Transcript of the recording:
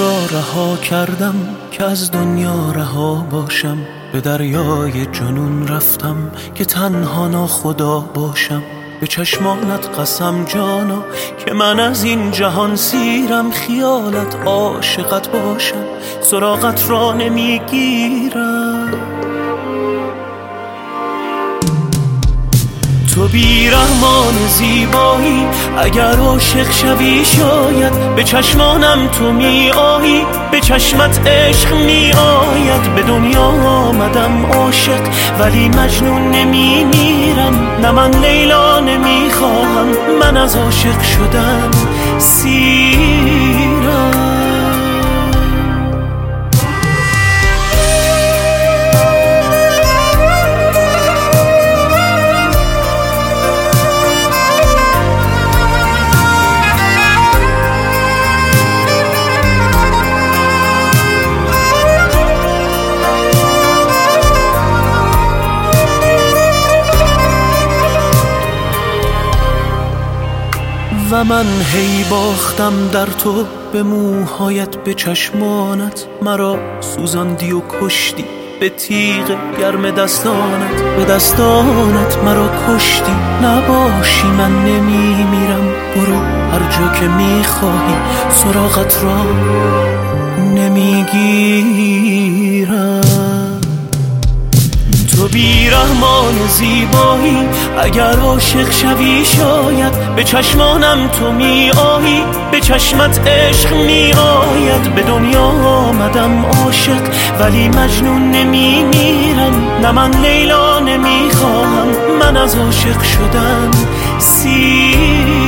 را رها کردم که از دنیا رها باشم، به دریای جنون رفتم که تنها ناخدا باشم. به چشمانت قسم جانا که من از این جهان سیرم، خیالت عاشقت باشم سراغت را نمیگیرم. تو بیرحمان زیبایی، اگر عاشق شوی شاید به چشمانم تو می آیی، به چشمت عشق می آید. به دنیا آمدم عاشق ولی مجنون نمی میرم، نه من لیلا نمی خواهم، من از عاشق شدن سیرم. و من هی باختم در تو، به موهایت به چشمانت مرا سوزاندی و کشتی، به تیغ گرم دستانت به دستانت مرا کشتی. نباشی من نمی میرم، برو هر جا که میخواهی، سراغت را نمیگیرم. تو بیرحمان زیبایی، اگر عاشق شوی شاید به چشمانم تو می آیی، به چشمت عشق می آید. به دنیا آمدم عاشق ولی مجنون نمی میرم، نه من لیلا نمی خواهم، من از عاشق شدن سیرم.